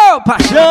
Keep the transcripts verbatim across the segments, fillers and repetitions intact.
Ô, paixão!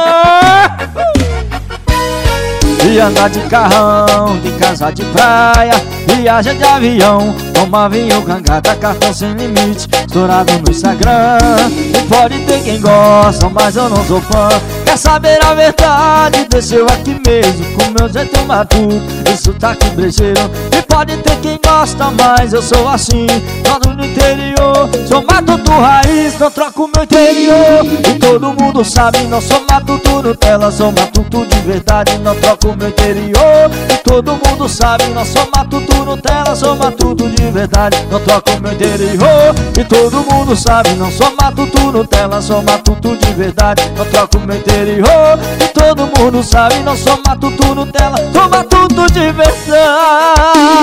E andar de carrão, de casa de praia, viaja de avião, toma vinho, cangada, cartão sem limite, estourado no Instagram. E pode ter quem gosta, mas eu não sou fã. Quer saber a verdade? Desceu aqui mesmo, com meu jeito matuto e sotaque brejeiro. E pode ter quem gosta, mas eu sou assim, moro no interior. Sou matuto raiz, não troco meu interior. E todo mundo sabe, não sou matuto Nutella, sou matuto de verdade, não troco meu interior. E todo mundo sabe, não sou matuto Nutella, sou matuto de verdade, não troco meu interior. E todo mundo sabe, não sou matuto Nutella, sou matuto de verdade, não troco meu interior. E todo mundo sabe, não sou matuto Nutella, sou matuto de verdade.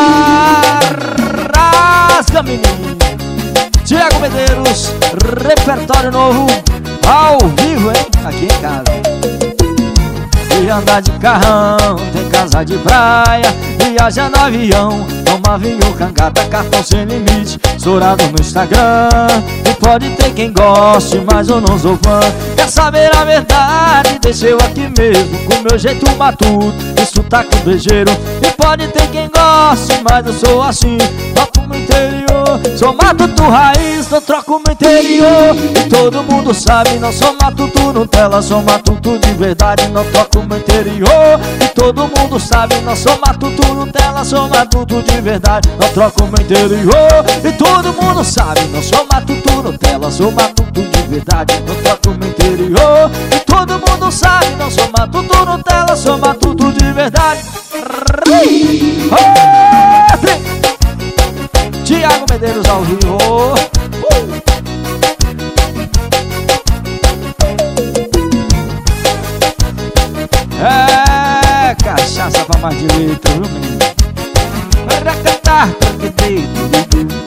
Rasga, menino. Thiago Medeiros, repertório novo, ao vivo, hein? Aqui em casa. E andar de carrão, tem casa de praia, viaja no avião, toma vinho, cangada, cartão sem limite, estourado no Instagram. E pode ter quem goste, mas eu não sou fã. Quer saber a verdade? Desceu aqui mesmo, com meu jeito matuto e sotaque brejeiro. E pode ter quem goste, mas eu sou assim, troco meu interior. Sou matuto raiz, não troco meu interior. E todo mundo sabe, não sou matuto Nutella, sou matuto de verdade, não troco meu interior. E todo mundo sabe, não sou matuto Nutella, sou matuto de verdade, não troco meu interior. E todo mundo sabe, não sou matuto Nutella, sou matuto de verdade, não troco meu interior. E todo mundo sabe, não sou matuto Nutella, sou matuto de verdade. Thiago Medeiros ao vivo. uh! É cachaça pra mais de litro, viu, menino? Vai cantar, que deito,